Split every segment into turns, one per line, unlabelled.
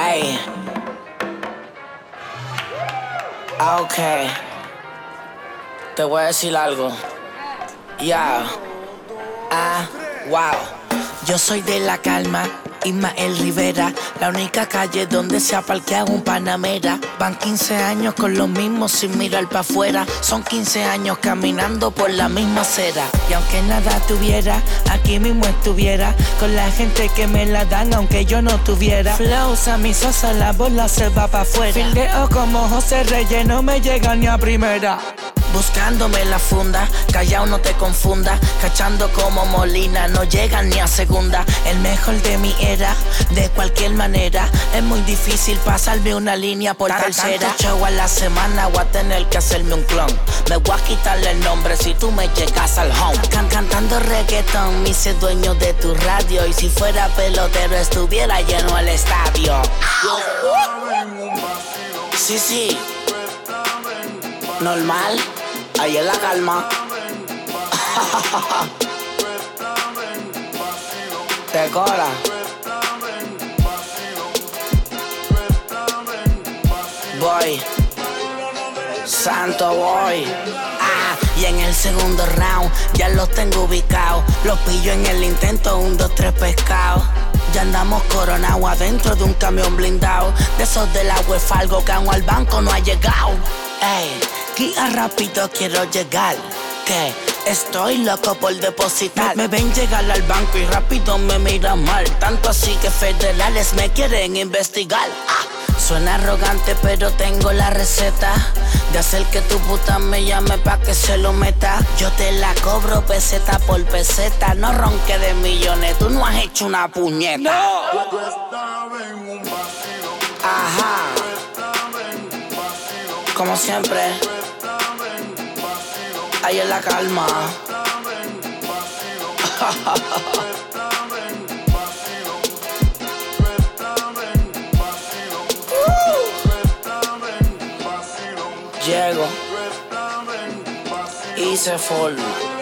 Ey. Ok. Te voy a decir algo. Ya. Wow. Yo soy de La Calma, Ismael Rivera, la única calle donde se ha parqueado un Panamera. Van 15 años con los mismos sin mirar pa' afuera. Son 15 años caminando por la misma acera. Y aunque nada tuviera, aquí mismo estuviera con la gente que me la dan aunque yo no tuviera. Flows a mi sosa, la bola se va pa' afuera. Fildeo como José Reyes, no me llega ni a primera. Buscándome la funda, callao no te confunda. Cachando como Molina, no llegan ni a segunda. El mejor de mi era, de cualquier manera. Es muy difícil pasarme una línea por tercera. Tanto show a la semana, voy a tener que hacerme un clon. Me voy a quitarle el nombre si tú me llegas al home. Cantando reggaeton, me hice dueño de tu radio. Y si fuera pelotero estuviera lleno el estadio. Sí, normal, ahí en La Calma. Te cora. Voy, santo voy. Y en el segundo round ya los tengo ubicados. Los pillo en el intento, 1, 2, 3 pescados. Ya andamos coronados adentro de un camión blindado. De esos del agua es algo que aún al banco no ha llegado. Ey, guía rápido quiero llegar. Que estoy loco por depositar. Me ven llegar al banco y rápido me miran mal. Tanto así que federales me quieren investigar. Suena arrogante pero tengo la receta de hacer que tu puta me llame pa' que se lo meta. Yo te la cobro peseta por peseta. No ronque de millones, tú no has hecho una puñeta. No. Ajá. Como siempre, ahí en La Calma. Llego y se forma.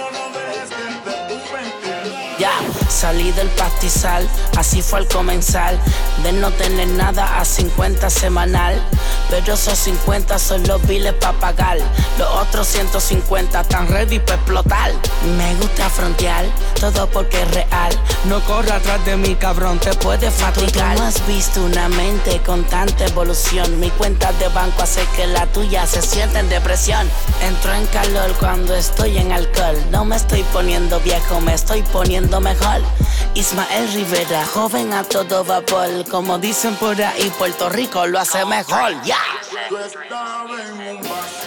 Ya, salí del pastizal, así fue al comenzar. De no tener nada a 50 semanal. Pero esos 50 son los biles pa' pagar. Los otros 150 están ready pa' explotar. Me gusta frontear, todo porque es real. No corra atrás de mí, cabrón, te puedes fatigar. Tú no has visto una mente con tanta evolución. Mi cuenta de banco hace que la tuya se sienta en depresión. Entro en calor cuando estoy en alcohol. No me estoy poniendo viejo, me estoy poniendo mejor. Ismael Rivera, joven a todo vapor. Como dicen por ahí, Puerto Rico lo hace mejor, ya. Yeah.